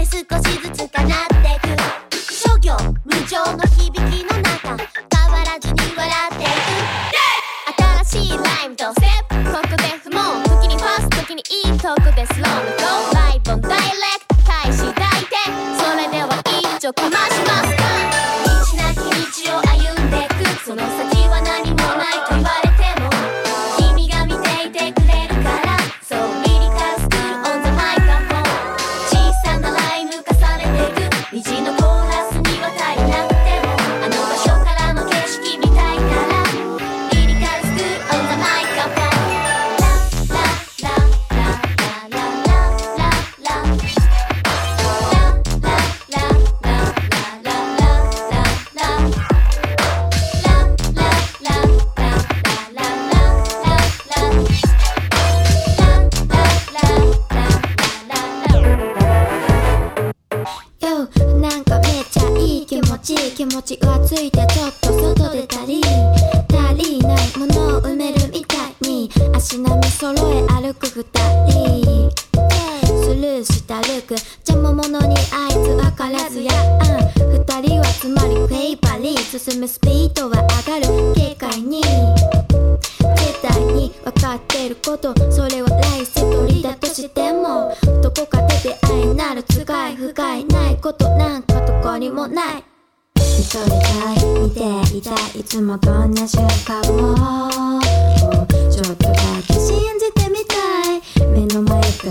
少しずつ叶ってく諸行無常の響きの中変わらずに笑っていく新しいライムとステップここで不問時にファースト時にいいとこでスローのゴーライブオンダイレクト開始大抵それでは一丁かましますか道なき道を歩んでくその先は何もないと言われても君が見ていてくれるからそうリリカルスクールオンザマイクロフォン小さなライム重ねてく虹のコーラスには足りなくてもあの場所からの景色みたいならリリカルスクールオンザマイクロフォンラララララララララ気持ちがついてちょっと外出たり足りないものを埋めるみたいに足並み揃え歩く二人スルーしたルーク邪魔者にあいつ分からずや二人はつまりフェイバリー進むスピードは上がる軽快に絶対に分かってることそれは来世取りだとしてもどこかで出会いなるつがい不甲斐ないことなんかどこにもない見とりたい見ていたいいつもどんな瞬間をちょっとだけ信じてみたい目の前だけ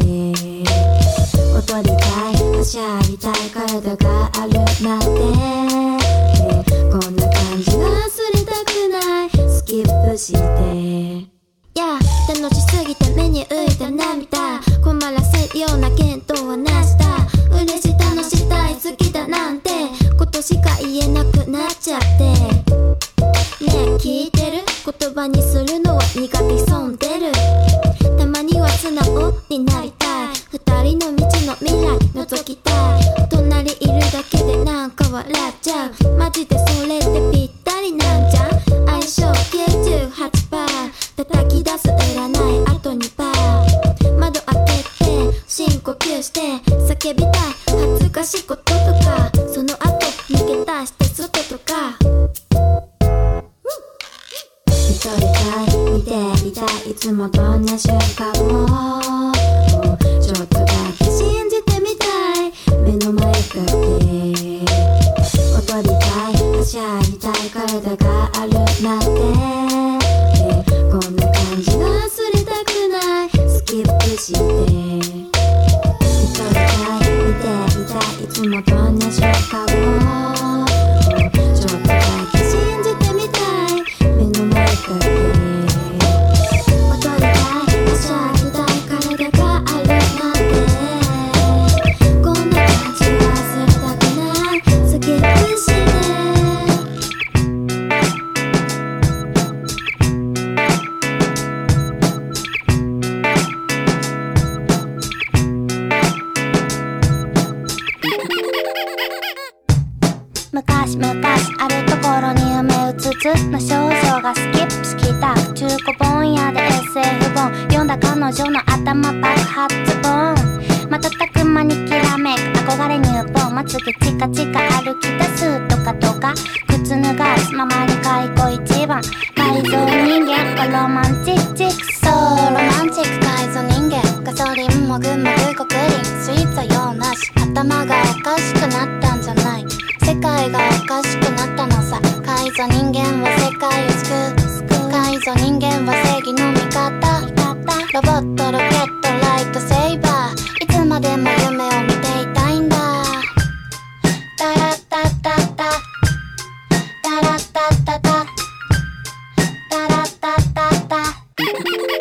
踊りたいはしゃぎたい体があるまでこんな感じが忘れたくないスキップして楽しすぎて目に浮いた涙困らせるような言動はなしだ嬉しい楽しい大好きだなんてことしか言えなくなっちゃってねえ聞いてる言葉にするのは苦手損んでるたまには素直になりたい二人の道の未来覗きたい隣いるだけでなんか笑っちゃうマジでそれってぴったりなんじゃ相性 98% 叩き出す占いあと2%窓開けて深呼吸して叫びたい恥ずかしいこととかその後抜け出して外とか見とりたい見ていたいいつもどんな瞬間もちょっとだけ信じてみたい目の前だけ踊りたいはしゃぎたい体があるまでこんな感じが忘れたくないスキップして見とりたい見ていたいいつもどんな瞬間もちょっとだけ信じてみたい目の前だけ踊りたいはしゃぎたい体があるまでこんな感じが忘れたくないスキップして昔々あるところに夢うつつな少女がスキップした中古本屋で SF 本読んだ彼女の頭爆発本瞬く間にきらめく憧れ入本まつげチカチカ歩き出すとかとか靴脱がすままに開口一番改造人間はロマンチックそうロマンチック改造人間ガソリンもぐもぐコクリンスイーツは用なし頭がおかしくなったんじゃない世界がおかしくなったのさ改造人間は世界を救う改造人間は正義の味方ロボットロケットライトセイバーいつまでも夢を見ていたいんだタラッタッタッタタラッタッタッタタラッタッタッタ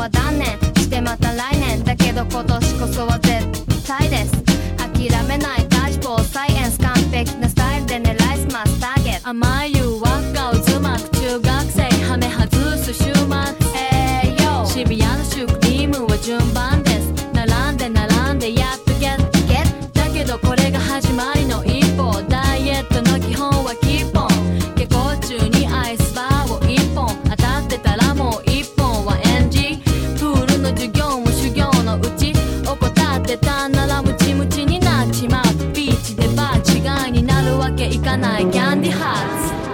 は断念してまた来年だけど今年こそは絶対です諦めないダッシュボードサイエンス完璧なスタイルで狙いすますターゲット甘い誘惑が渦巻く中学生ハメ外す週末渋谷のシュークリームは順番です並んでやっとゲットだけどこれが始まりの一歩ダイエットの基本はキーポン下校中にアイスバーを一本当たってたらもう一本は NG プールの授業も修行のうち怠ってたならムチムチになっちまうビーチでバー違いになるわけいかないキャンディハーツ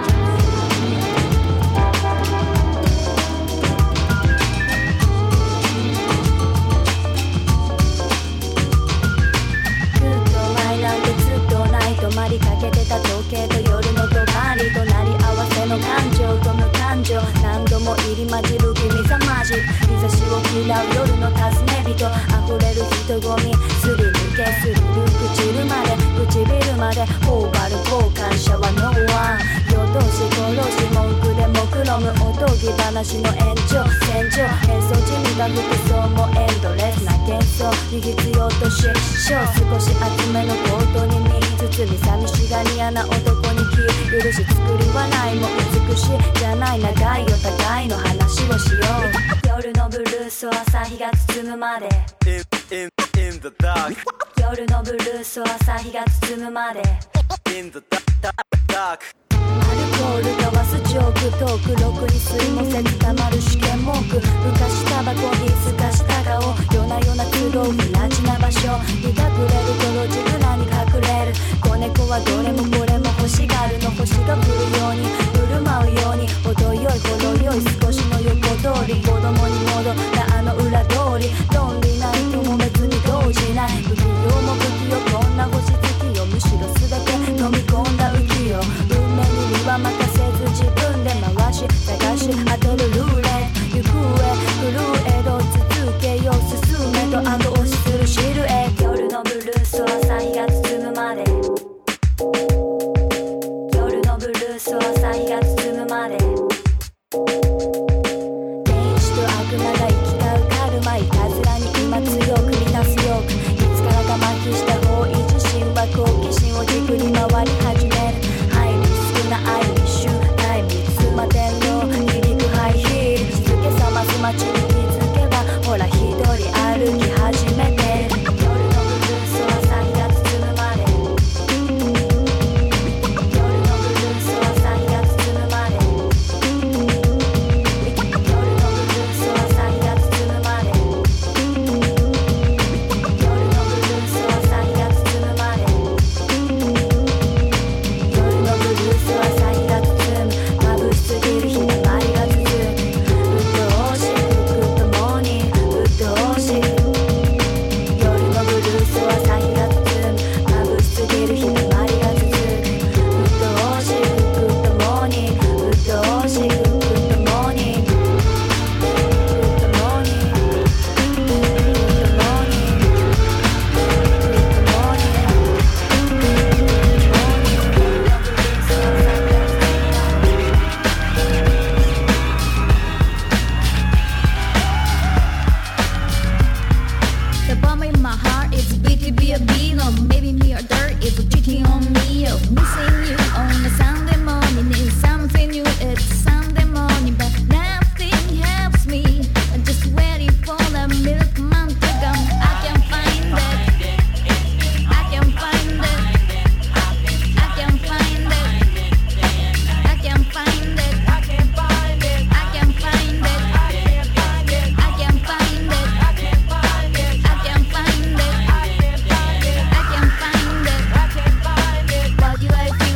止まりかけてた時計と夜のとばり隣り合わせの感情と無感情何度も入り混じる君さまじ日差しを嫌う夜の尋ね人溢れる人混みすり抜けすりる唇まで頬張る交換者はノーワン夜通し殺し文句でもくろむおとぎ話の延長線上変装地味な服装もエンドレスな幻想に必要とし少し厚めのコートに身包み寂しがり屋な男に気許し作り笑いも美しいじゃない長いお互いの話をしよう夜のブルースを朝日が包むまで In the dark 夜のブルースを朝日が包むまで In the dark アルコール交わすジョークトークろくに吸いもせずたまる試験文句昔タバコに透かした顔夜な夜な狂う不ラチな場所日が暮れると路地裏に隠れる子猫はどれもこれも欲しがるの星が降るように振る舞うように程よい程よい少しの横通り子供に戻ったあの裏通り論理ないとも別に動じない不器用も不器用こんな星好きよむしろ全て飲み込んだ浮世運命に身は任せず自分で回し探し当てるルーレット行方震えど続けよう進めと後押しするシルエット夜のブルースを朝日が包むまで夜のブルースを朝日が包むまで天使と悪魔が行き交うカルマいたずらに今強く満たすよくいつからか麻痺した方位自身は好奇心を軸に回り始めるハイリスクな愛に集大密摩天皇響くハイヒール静けさます街に気づけばほら一人歩き始めてる夜のブルースを朝日が包むまで夜のブルースを朝日が包むまで夜のブルースを朝日が包むまで夜のブルースを朝日が包むまで夜のブルースを朝日が包む眩しすぎる日の舞が続く鬱陶しい服ともに鬱陶しい夜のブルースを朝日が包む眩しすぎる日の舞が続く鬱陶しい服ともに鬱陶しい服ともにThe bomb in my heart is beating be a beat on maybe me or dirt is cheating on me of missing you on a Sunday morning is something new it's Sunday morning but nothing helps me I'm just waiting for the milk man to come I can't find it I can't find it I can't find it I can't find it I can't find it I can't find it I can't find it I can't find it I can't find it I can't find it I can't find it Why do I feel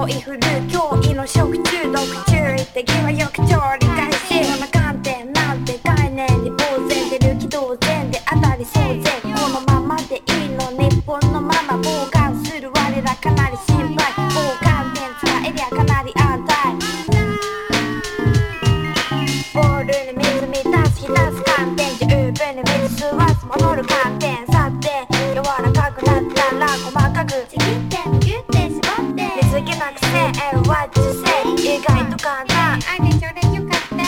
用意振る脅威の食中毒注意的はよく調理開始その観点なんて概念に呆然でる気同然で当たりそうぜこのままでいいの日本のまま傍観する我らかなり心配傍観点使えりゃかなり安泰ボールに水満たす浸す観点十分に水吸わず戻る観点さて柔らかくなったら細かくちぎってギュって絞って水気なくせ And what you say 意外と簡単あれそれよかった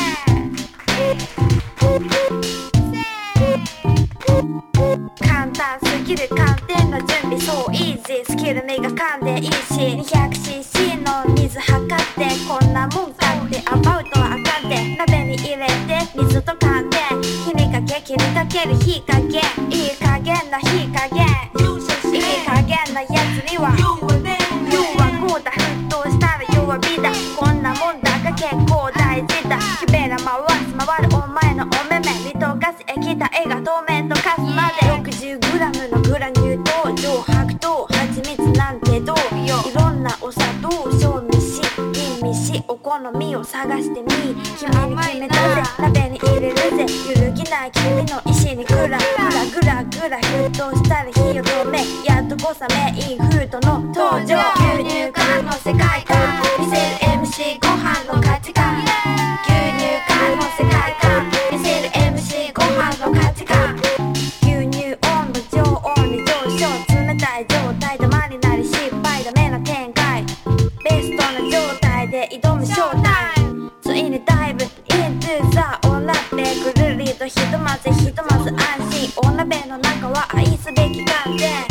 簡単すぎる観点の準備そうイージースキル磨かんでいいし 200cc の水測ってこんなもんかってアバウトはあかんで鍋に入れて水と寒天火にかける火加減いい加減な火加減いい加減なやつには要はこうだ沸騰したら弱火だこんなもんだが結構大事だ木べら回るお前のお目目リトガス液体が透明とカスまで 60g のグラニュー糖上白糖蜂蜜なんてどうよいろんなお砂糖小飯銀飯お好みを探してみ君に決めたぜ鍋に入れるぜ揺るぎない君の意志にグラ沸騰したら火を止めやっとこさメインフードの登場牛乳缶の世界観見せる MC ご飯の価値観牛乳缶の世界観見せる MC ご飯の価値観牛乳温度常温に上昇冷たい状態ダマになり失敗ダメな展開ベストな状態で挑むショータイムついにダイブ into the お鍋ぐるりとひとまず安心お鍋の中は愛すべき観点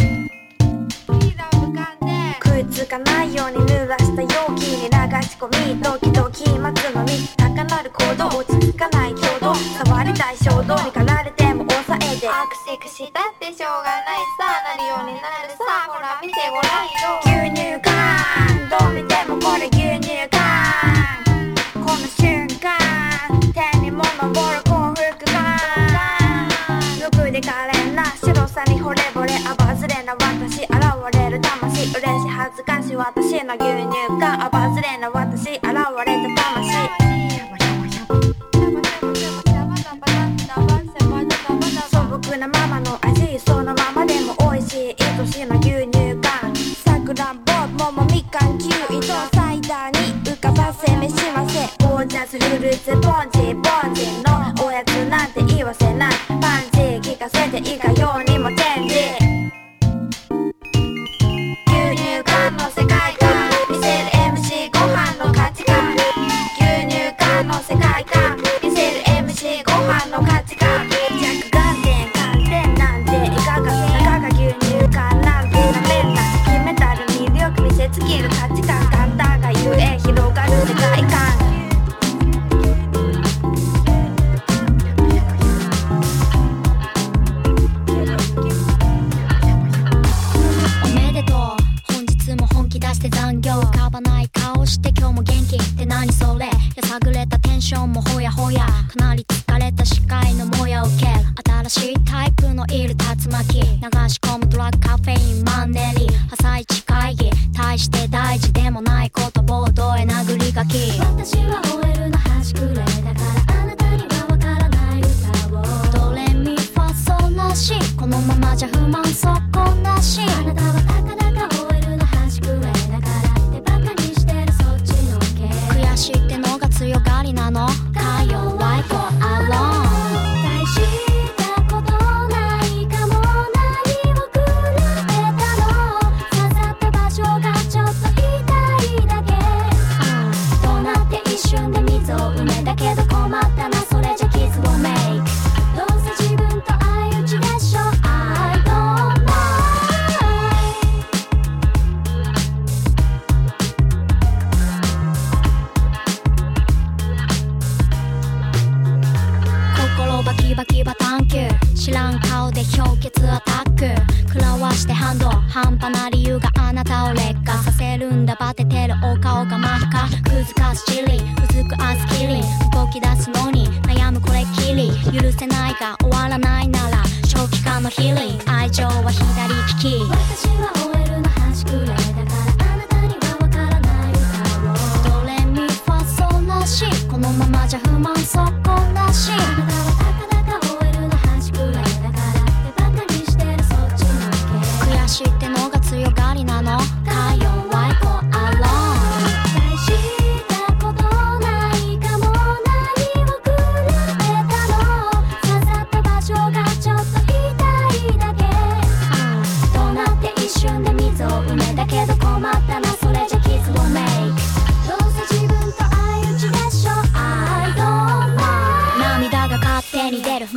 くっつかないように濡らした容器に流し込みドキドキ待つのに高鳴る行動落ち着かない強度触りたい衝動に駆られても抑えてアクシクしたってしょうがないさなるようになるさほら見てごらんよ牛乳缶どう見てもこれ牛乳缶この瞬間手にも昇る幸福感無垢で可憐な白さに惚れ惚れアバズレな私現れる魂嬉し恥ずかしい私の牛乳缶アバズレな私現れた魂素朴なままの味そのままでも美味しい愛しいの牛乳缶さくらんぼ桃みかんキウイとサイダーに浮かばせ召しませゴージャスフルーツポンチのおやつなんて言わせないパンチ聞かせていかようにもチェンジ牛乳缶の世界観見せる MC ご飯の価値観牛乳缶の世界観見せる MC ご飯の価値観着眼点観点なんていかがたかが牛乳缶なんてなめんな決めたる魅力見せつける価値観簡単がゆえ広がる世界観残業浮かばない顔して今日も元気って何それやさぐれたテンションもほやほやかなり疲れた視界のもや受ける新しいタイプのいる竜巻流し込むドラッグカフェインマンネリ朝一会議大して大事でもないことボードへ殴り書き私は OL の端くれだからあなたにはわからない歌をドレミファソラシこのままじゃ不満そこなしあなたはたかだか OL の端くれ悔しいってのが強がりなのか弱い子アローン大したことないかも何を比べたの刺さった場所がちょっと痛いだけどうなって一瞬で水を埋めたけど困ったなそれじゃ傷をメイクどうせ自分と相打ちでしょ I don't knowバキバキバ探求知らん顔で氷結アタック食らわして反動半端な理由があなたを劣化させるんだバテてるお顔が真っ赤くずかすチリうずくアスキリ動き出すのに悩むこれっきり許せないが終わらないなら長期間のヒーリング愛情は左利き私は OL の端くれだからあなたにはわからない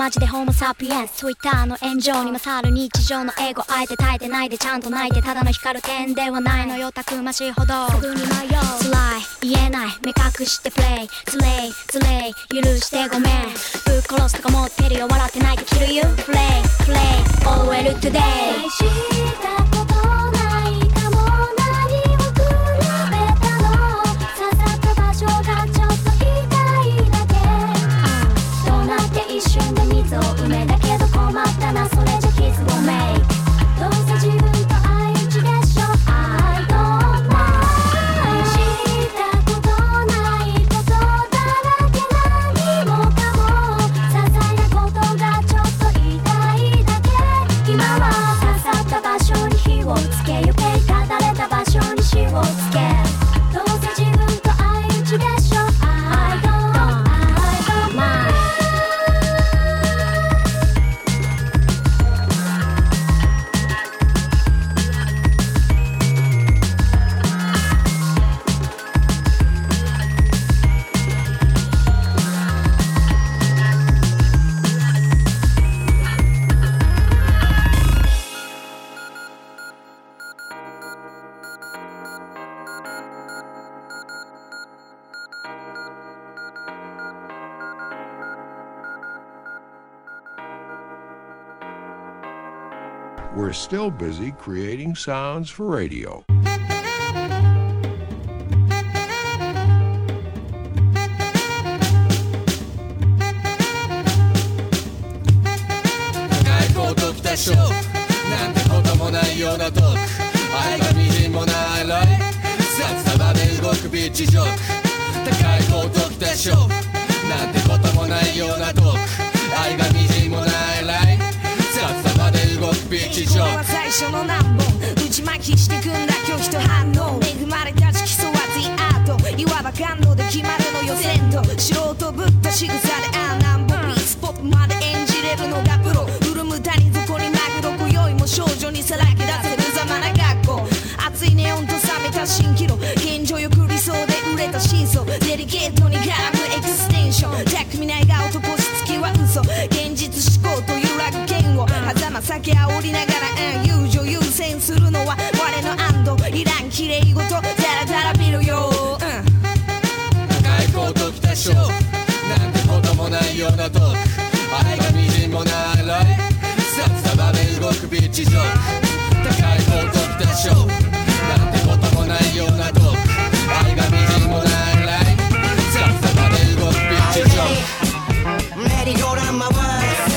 マジでホモサピエンス Twitter の炎上に勝る日常の英語あえて耐えてないでちゃんと泣いてただの光る点ではないのよたくましいほどすぐに迷う辛い言えない目隠してプレイつれいつれい許してごめんぶっ殺すとか持ってるよ笑ってないで切るよプレイプレイ OL today したことないかも何を比べたの刺さった場所がちょっと痛いだけどうなって一瞬で水を埋めだけど困ったなそれじゃ傷をメイクどうせ自分と相打ちでしょ I don't know したことないことだらけ何もかも些細なことがちょっと痛いだけ今は刺さった場所に火をつけゆけただれた場所に火をつけどうせ自分と相打ちでしょ I don't mind We're still busy creating sounds for radio. 高ときたショックなんてこともないようなトーク愛がみじんもないライ札束で動くビッチジョーク高い高ときたショックなんてこともないようなトーク愛がみじんもないライ札束で動くビッチジョーク最初の何本打ち巻きしてくんだ拒否と反応恵まれた色素は The Art いわば感動で決まるの予選と素人ぶった仕草で何本ピースポップまで演じれるのがプロ潤む谷底にマグロ今宵も少女にさらけ出せるざまな学校熱いネオンと冷めた蜃気楼現状よく理想で売れた真相デリケートに絡むエクステンション巧みな笑顔と星付きは嘘現実思考と揺らぐ剣を狭間酒煽りながら友情優先するのは我の安堵いらん綺麗事ザラザラ見るよ高い高ときたショックなんてこともないようなトーク愛がみじんもないライ札束で動くビッチジョーク高い高ときたショックなんてこともないようなトーク愛がみじんもないライ札束で動くビッチジョークメリーゴーラン回す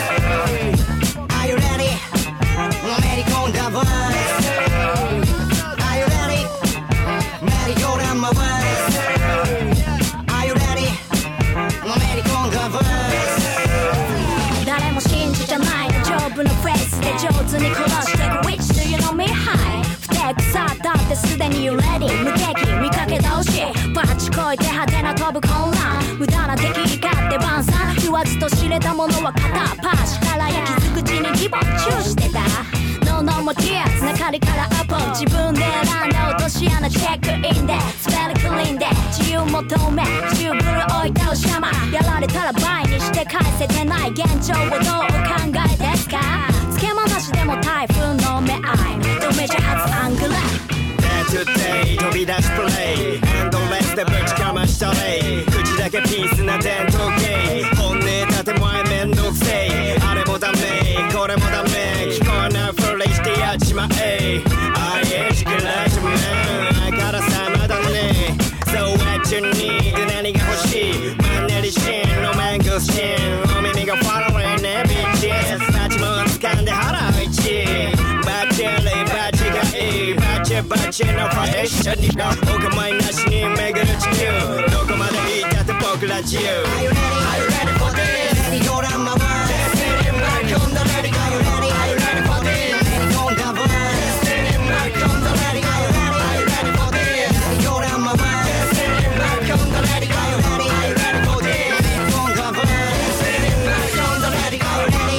Are you ready? メリーゴーラン回す Are you ready? メリーゴーラン回す Are you ready? メリーゴーラン回す誰も信じじゃない丈夫なフェイスで上手に殺してく Which do you know me high 不手草だってすでに You ready 無敵見かけ倒しバッチこいて派手な飛ぶ混乱無駄な敵に勝って晩餐言わずと知れたものは片っ端から焼き尽くしにリボンチューしてた No no more tears 中りからアポ自分で選んだ落とし穴チェックインでスペルクリーンで自由求め自由ぶる置いたおしゃまやられたら倍にして返せてない現状をどうお考えですかつけまなしでも台風の目合いドメジャー初アングラ Today 飛び出しプレイエンドレスでぶちかましたれ口だけピースな伝統芸本音立て前めんどくせえあれもダメこれもダメ聞こえないふりしてやっちまえ愛しくらしめ相変わらずまだね So what you need 何が欲しいマンネリシンのマンゴスチンお耳がファローイねビッチス立ちも掴んで腹一バッチリバッチがいいバッチのファッションにお構いなしに巡る地球どこまで行ったって僕ら自由 Are you ready for this? メリーゴーラン回す Destiny 巻き込んだ Ready Are you ready for this? メリーゴーラン回す Destiny 巻き込んだ Ready Are you ready for this? メリーゴーラン回す Destiny 巻き込んだ Ready Are you ready for this? メリーゴーラン回す Destiny 巻き込んだ Ready Are you ready?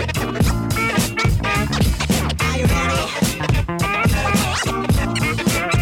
Are you ready?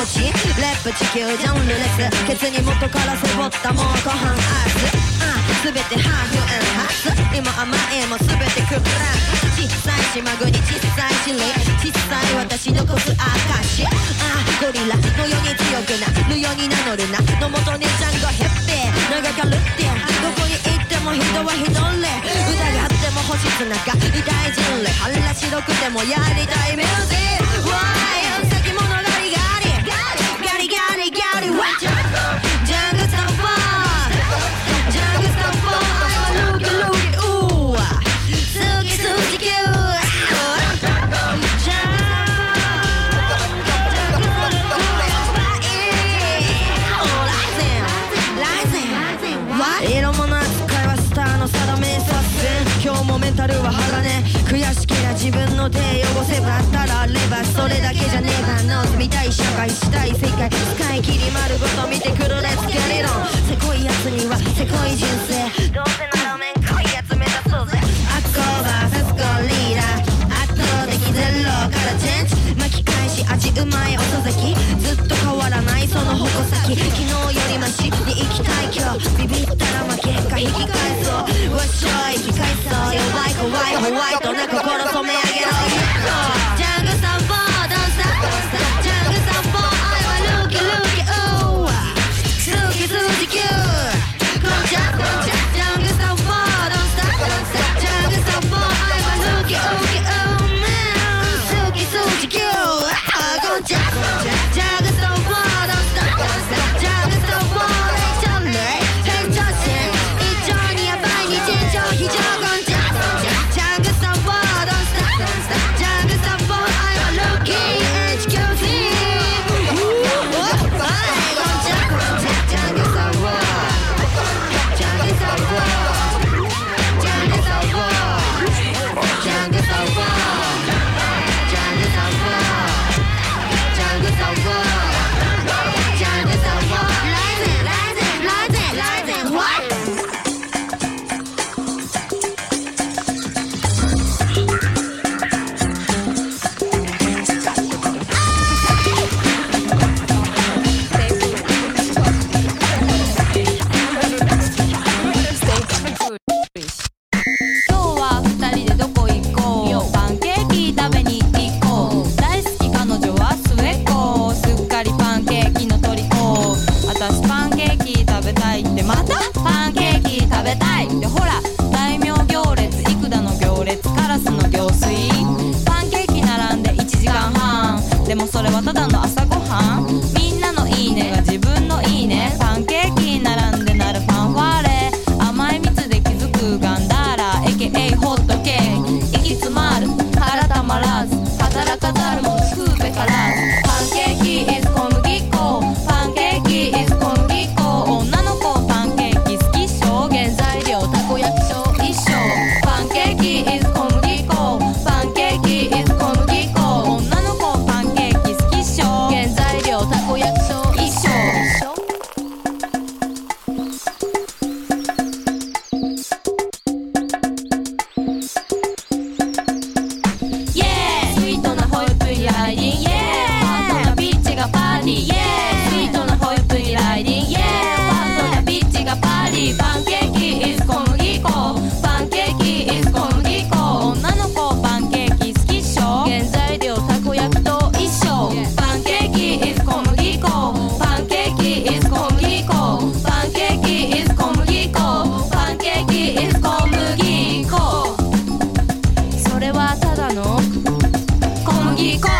ちレップ地球ジャンルレスケツに元から背負ったもうご飯アースすべてハーフエンハース今甘えもすべてクックラン小さい島国小さい尻小さい私残す証ゴリラのように強くなるように名乗るなのもと姉ちゃんがヘッピー長かるってどこに行っても人は一人疑っても星つながりたい人類腹白くてもやりたいミュージック Why 先物ガリガリガリガリガリ What ジャングスタッファージャングスタッファールーキルーキうー好き好きキュー色物扱いはスターの定めさせ今日もメンタルは鋼悔しけりゃ自分の手汚せばたらればそれだけじゃねえば望みたい社会したい世界使い切り丸ごと見てくるレッツゲリロンせこいやつにはせこい人生どうせならめんこいやつ目指そうぜアッコーバーサスコリーダー圧倒的ゼロからチェンジ巻き返し味うまい遅咲きずっと変わらないその矛先昨日よりマシに生きたい今日ビビったら負けか引き返そうわっしょい引き返そう弱い怖いホワイトな心染め上げろジャングスタンフォー Don't stop ジャングスタンフォー I want looky looky ooh 好き数字9こんちゃジャングスタンフォー Don't stop ジャングスタンフォー I want looky looky ooh man 好き数字9こんちゃジャングスタンフォー Don't stop ジャングスタンフォー変調子異常にヤバいに尋常非常ゴンジャジャングスタンフォー Don't stop ジャングスタンフォー I'm a rookie HQC ゴンジャジャングスタンフォージャングスタンフォージャングスタンフォージャングスタンフォージャングスタンフォージャングスタンフォージャングスタンフォーでもそれはただの朝ごはんみんなのいいねが自分のいいねパンケーキ並んで鳴るファンファーレ甘い蜜で気づくガンダーラ AKA ホットケーキ息詰まる腹たまらず働かざるも食うべからずパンケーキ is 小麦粉パンケーキ is 小麦粉女の子パンケーキ好きっしょ原材料たこ焼きしょ一緒パンケーキ is 小麦粉パンケーキ is 小麦粉女の子パンケーキ好きっしょ原材料たこ焼きしょ一緒イエースイートなホイップにライディングイエーパートなビッチがパーティーイエースイートなホイップにライディングイエーパートなビッチがパーティーパンケーキ is 小麦粉パンケーキ is 小麦粉女の子パンケーキ好きっしょ原材料たこ焼きと一緒パンケーキ is 小麦粉パンケーキ is 小麦粉パンケーキ is 小麦粉パンケーキ is 小麦粉それはただの小麦粉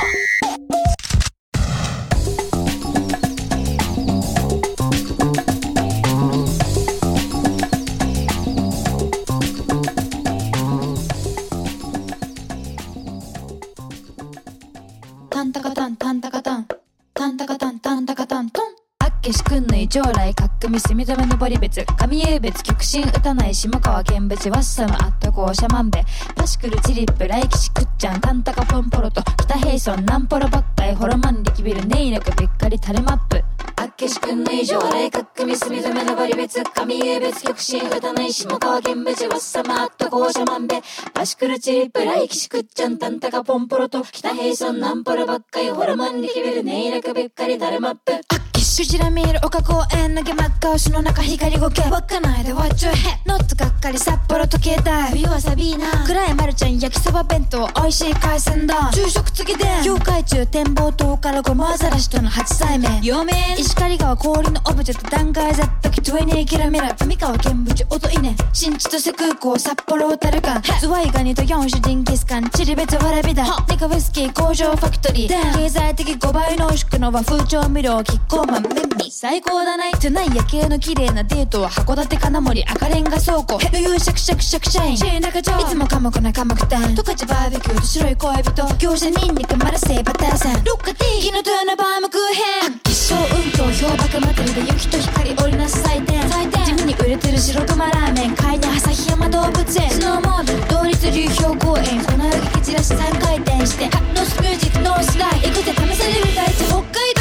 タンタカタンタンタカタンタンタカタンタンタカタントンあっけしくんぬい将来かっくみしみざめのぼり別神優別極真打たない下川県別ワッサムあったこうシャマンベパシクルチリップ来騎士くっちゃんタンタカポンポロと北平村ナンポロばっかいホロマン力ビルネイネクべっかりタレマップあっけし君の以上来角組隅止めのり別神英別極真歌ない下川現無事はさまっと校舎まんべバシクルチリプライキシクッチャンタンタカポンポロと北平村ナンポロばっかりホラマンリキビルネイラクべっかりダルマップシュジラミール丘公園の下真っ赤牛の中光ゴケわかないで Watch your head ノッツがっかり札幌時計台冬はサビーナ暗いマルちゃん焼きそば弁当美味しい海鮮丼昼食次で業界中展望塔からごまアザラシとの初対面両面石狩川氷のオブジェと断崖絶壁20キロミラ上川見淵音稲新千歳空港札幌小樽間ズワイガニと4種ジンギスカンチリベツわらびだネカウイスキー工場ファクトリー経済的5倍濃縮の和風調味料キッコーマン最高だないトゥナイ夜景の綺麗なデートは函館金森赤レンガ倉庫余裕シャクシャクシャクシャインシェー中町いつも寡黙な寡黙店十勝バーベキューと白い恋人業者ニンニクマラセイバターさんロッカティーキノトゥナバームクーヘン発揮小運動氷瀑祭りで雪と光織りなす祭典地味に売れてる白熊ラーメン海に旭山動物園スノーモード同立流氷公園粉雪蹴散らし3回転してノースミュージックノースライ行くぜ試される大地北海道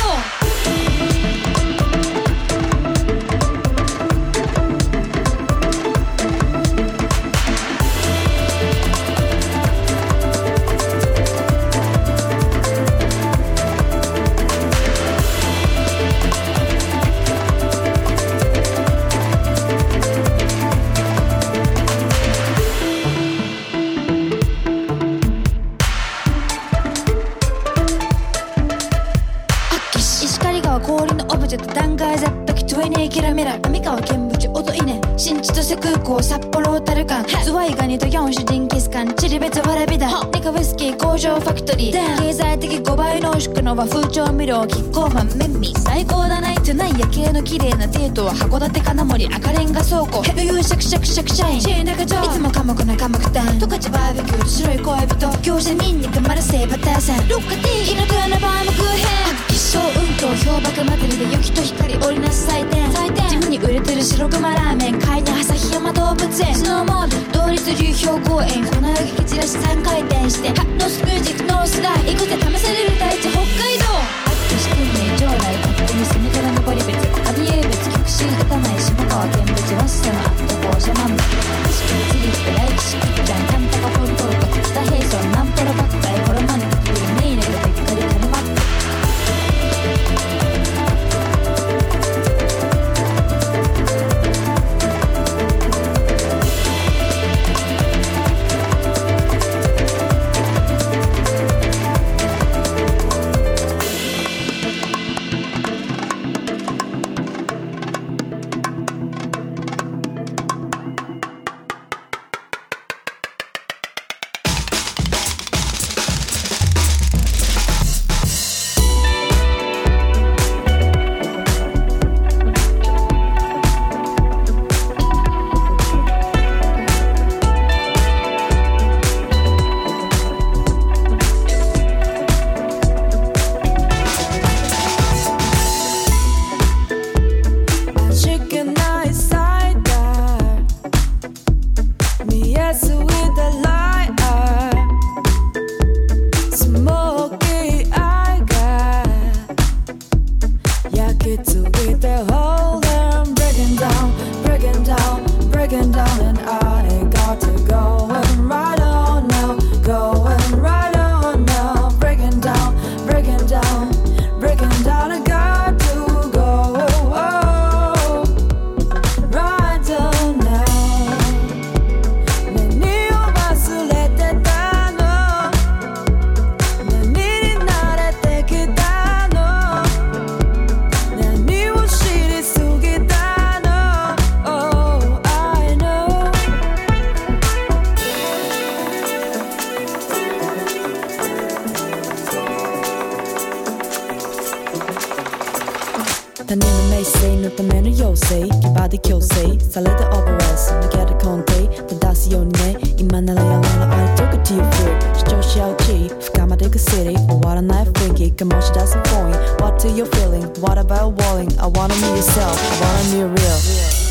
断崖絶壁20キロミラ上川見淵音稲新千歳空港札幌小樽間ズワイガニと4種ジンギスカンチリベツわらびだネカウイスキー工場ファクトリー経済的5倍濃縮の和風調味料キッコーマンメンミ最高だないトゥナイ夜景の綺麗なデートは函館金森赤レンガ倉庫余裕シャクシャクシャクシャインシェー中町いつも寡黙な寡黙店十勝バーベキューと白い恋人業者ニンニクマラセイバターさんロッカティーキノトゥナバームクーヘン発揮小運動氷瀑祭りで雪と光織りなす祭典地味に売れてる白熊ラーメン海に旭山動物園スノーモード同立流氷公園粉雪蹴散らし3回転してノースミュージックノースライ行くぜ試される大地北海道西訓練上来勝手に住みから登り別旅英別極真歌ない下川見淵ワッサのアット校舎マンバ西訓チリップ来岸キッチャンカンタカポントロと北平村ナンポロバッカイホロマンクビルネイネルベッカリカルマップ他人の名声のための要請牙で強制されたオペラス抜けた根底正すようにね今ならやらない I took it to you free 主張し合う地深までいく city 終わらない雰囲気醸し出す point What do you feeling? What about walling? I wanna meet yourself I wanna meet you real